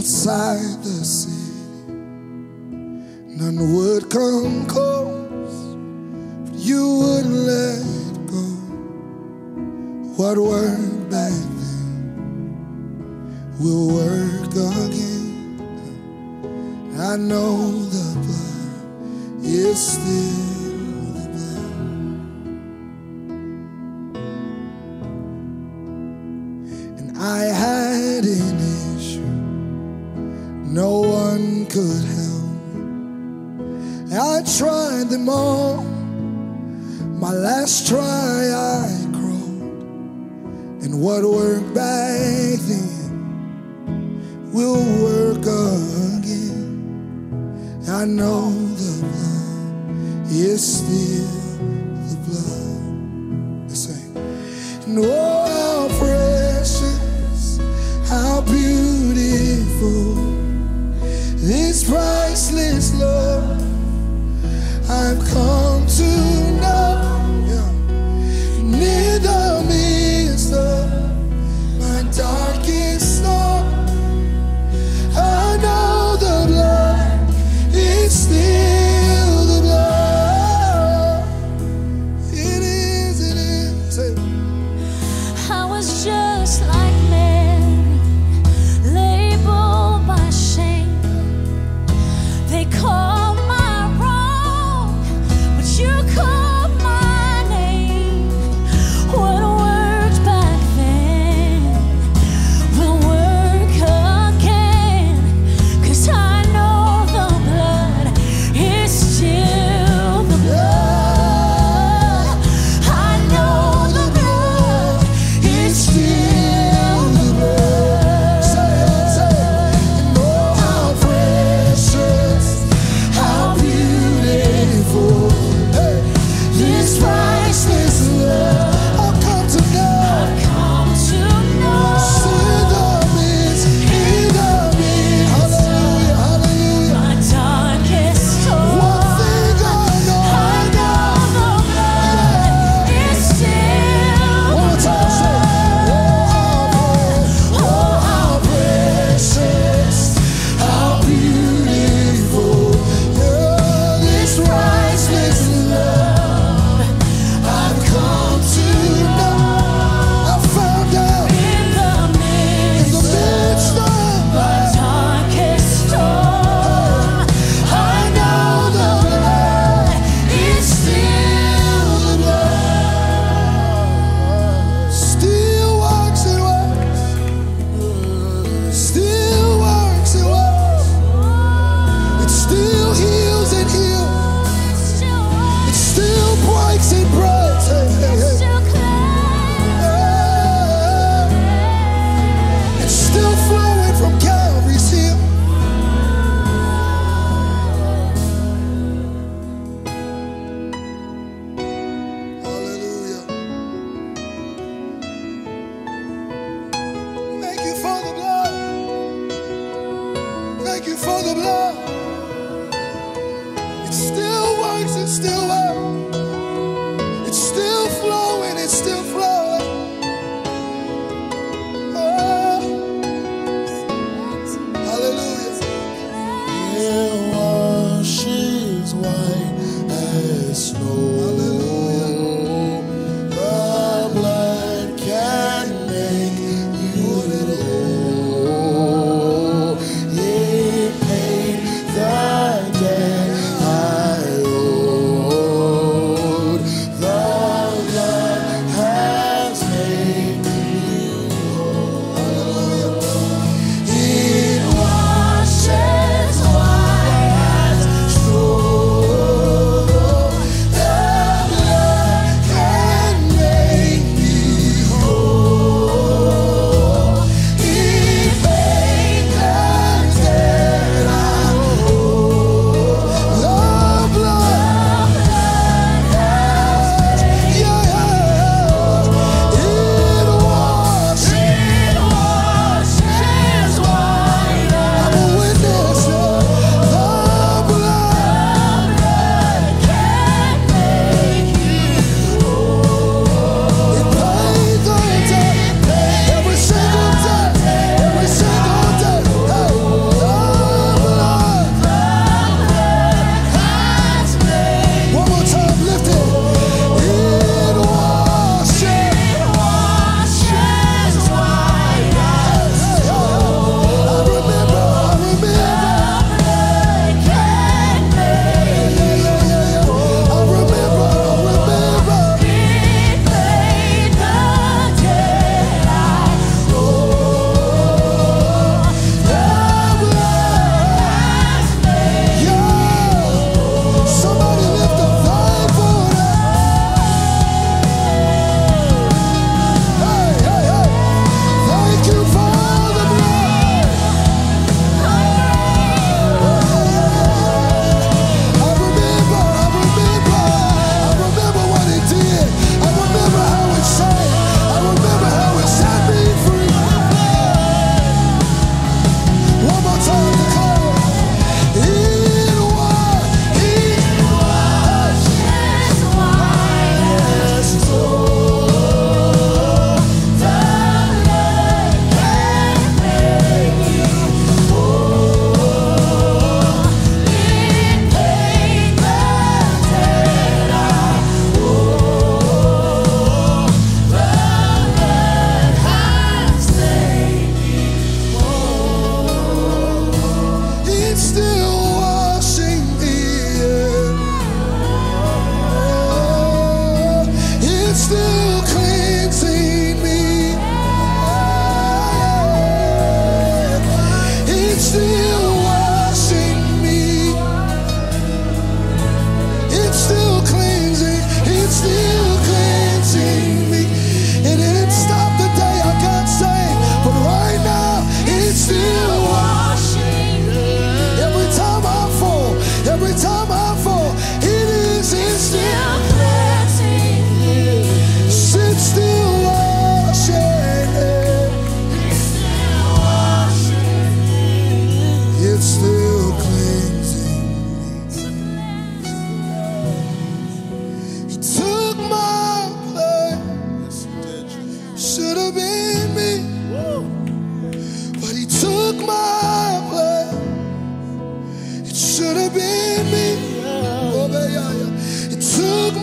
outside the city. None would come close, but you wouldn't let go. What worked back then will work again. I know the blood is still the blood. And I had an issue no one could help me. I tried them all. My last try I crawled. And what worked back then will work again. I know the blood is still the blood. Let's sing. And oh, how precious, how beautiful, this priceless love I've come to know. In the midst of my darkest storm, I know the blood is still the blood. It is, it is. I was just like Mary, labeled by shame. They called my wrong, but you called my name. What worked back then will work again, 'cause I know the blood is still the blood. I know the blood is still the blood. Say it, say it. And oh, how precious, how beautiful, hey, This priceless love I've come to know. I've come to know. In the midst, hallelujah, hallelujah. My darkest storm, One thing I know the blood is still One more time, say, oh, how precious, how beautiful, yeah, this priceless love I've come to know. I found out in the in the midst of my darkest storm. I know the blood is still the blood. still works and works, still works and works. It still heals and heals. It still breaks and breaks. Hey, hey, hey. It's still flowing from Calvary's hill. Hallelujah. Thank you for the blood. Thank you for the blood. It still works, it still works. It's still flowing, it's still flowing. Oh, hallelujah. It washes white as snow. Hallelujah. The blood can make you whole. It paid the debt I owe.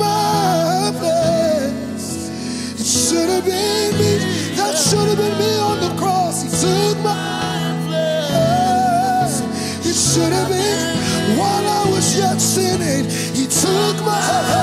my place. It should have been me. That should have been me on the cross. He took my place. It should have been while I was yet sinning. He took my place.